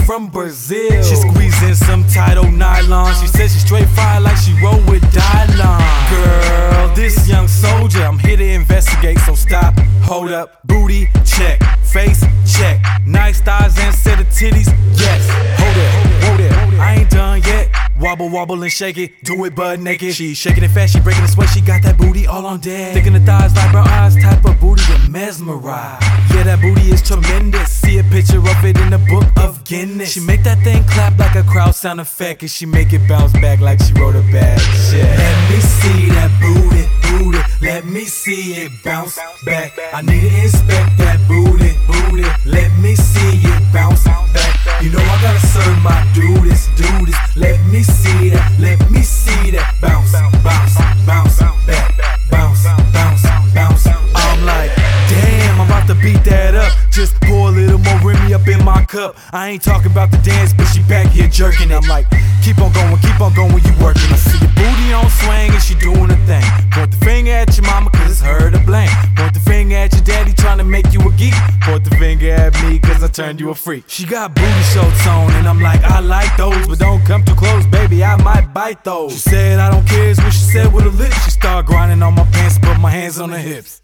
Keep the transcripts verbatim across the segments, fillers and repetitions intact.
from Brazil. She squeezing some tight old nylon. She says she straight fire like she roll with Dylon. Girl, this young soldier, I'm here to investigate, so stop, hold up, booty check, face check, nice thighs and set of titties, yes. Hold it, hold it, I ain't done yet. Wobble, wobble and shake it, do it butt naked. She shaking it fast, she breaking the sweat, she got that booty all on deck. Thick in the thighs like brown eyes, type of booty to mesmerize. Yeah, that booty is tremendous. See a picture of it in the book of Guinness. She make that thing clap like a crowd sound effect, and she make it bounce back like she wrote a bad shit. Let me see that booty, booty. Let me see it bounce back. I need to inspect that booty, booty. Let me see it bounce back. You know I gotta serve my duties, duties. Let me see that, let me see that bounce, bounce, bounce back, bounce, bounce, bounce. I'm like, damn, I'm about to beat that up. Just pour a little more Remy up in my cup. I ain't talking about the dance, but she back here jerking. I'm like, keep on going, keep on going, you working. I see your booty on swing and she doing her thing. Point the finger at your mama cause it's her to blame. Point the finger at your daddy trying to make you a geek. Point the finger at me cause I turned you a freak. She got booty shorts on and I'm like, I like those, but don't come too close, baby, I might bite those. She said I don't care is what she said with her lips. She started grinding on my pants, put my hands on her hips.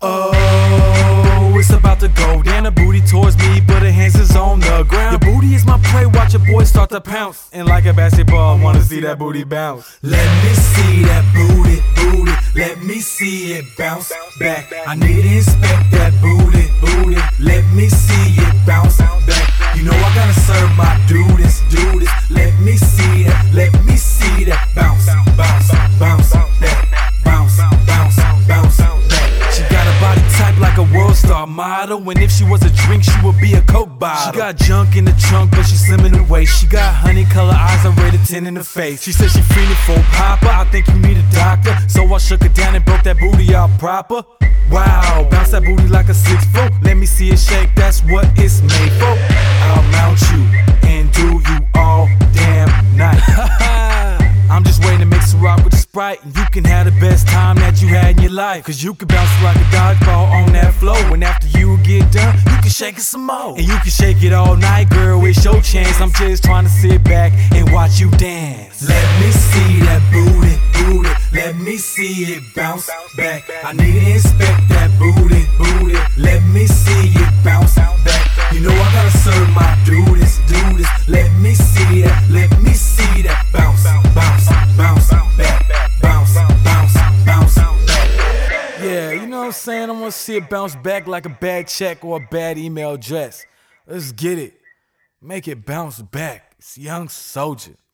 Oh, it's about to go down, the booty towards me, but her hands is on the ground. Your booty is my prey, watch your boy start to pounce. And like a basketball, I wanna see that booty bounce. Let me see that booty, booty. Let me see it bounce back. I need to inspect that booty, booty. Let me see it bounce back. You know I gotta serve my duties, duties. Let me see that, let me see that bounce, bounce, bounce back, bounce, bounce, bounce back. She got a body type like a world star model, and if she was a drink, she would be a Coke bottle. She got junk in the trunk, but she's slim in the waist. She got honey color eyes, I rated ten in the face. She said she feeling for Papa, I think you need a doctor. So I shook her down and broke that booty out proper. Wow, bounce that booty like a six foot. Let me see it shake, that's what it's made for. I'll mount you and do you all damn night. I'm just waiting to mix a rock with the Sprite, and you can have the best time that you had in your life. Cause you can bounce like a dodgeball on that floor, and after you get done, you can shake it some more. And you can shake it all night, girl, it's your chance. I'm just trying to sit back and watch you dance. Let me see that booty, booty. Let me see it bounce back. I need to inspect that booty, booty. Let me see it bounce back. You know I gotta serve my duties, duties. Let me see that, let me see that bounce, bounce, bounce back, bounce, bounce, bounce back. Yeah, you know what I'm saying? I wanna see it bounce back like a bad check or a bad email address. Let's get it. Make it bounce back. It's Young Soldier.